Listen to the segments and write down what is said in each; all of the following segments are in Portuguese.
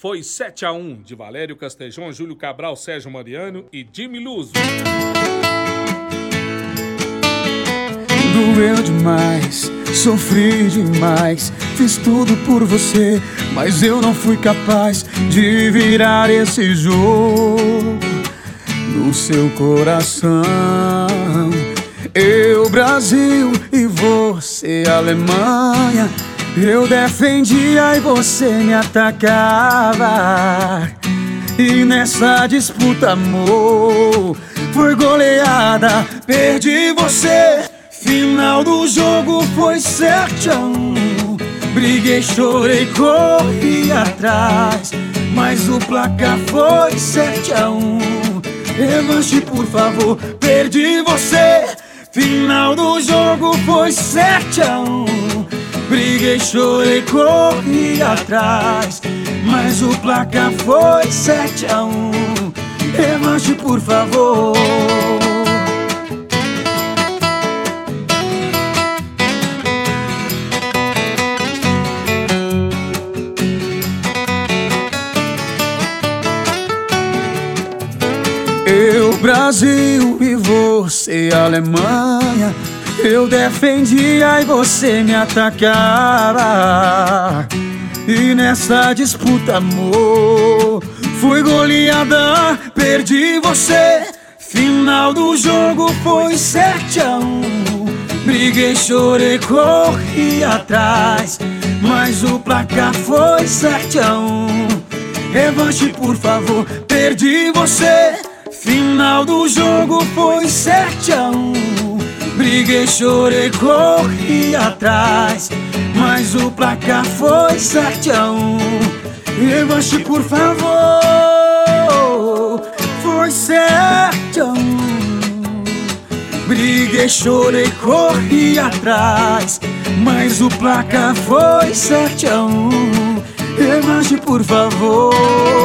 foi 7-1 de Valério Castejão, Júlio Cabral, Sérgio Mariano e Jimmy Luso. Doeu demais, sofri demais, fiz tudo por você, mas eu não fui capaz de virar esse jogo no seu coração. Eu, Brasil, e você, Alemanha. Eu defendia e você me atacava. E nessa disputa, amor, foi goleada, perdi você. Final do jogo foi 7-1. Briguei, chorei, corri atrás, mas o placar foi 7-1. Revanche, por favor, perdi você. Final do jogo foi 7-1. Briguei, chorei, corri atrás, mas o placar foi 7-1. Revanche, por favor. Eu, Brasil, e você, Alemanha. Eu defendia e você me atacava. E nessa disputa, amor, fui goleada, perdi você. Final do jogo foi 7-1. Briguei, chorei, corri atrás, mas o placar foi 7-1. Revanche, por favor, perdi você. Final do jogo foi 7-1. Briguei, chorei, corri atrás, mas o placar foi 7-1. Revanche, por favor, foi 7-1. Briguei, chorei, corri atrás, mas o placar foi 7-1. Revanche, por favor.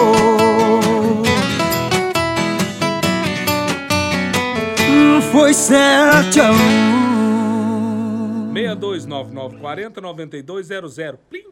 Foi 7-1. 6299409200. Plim.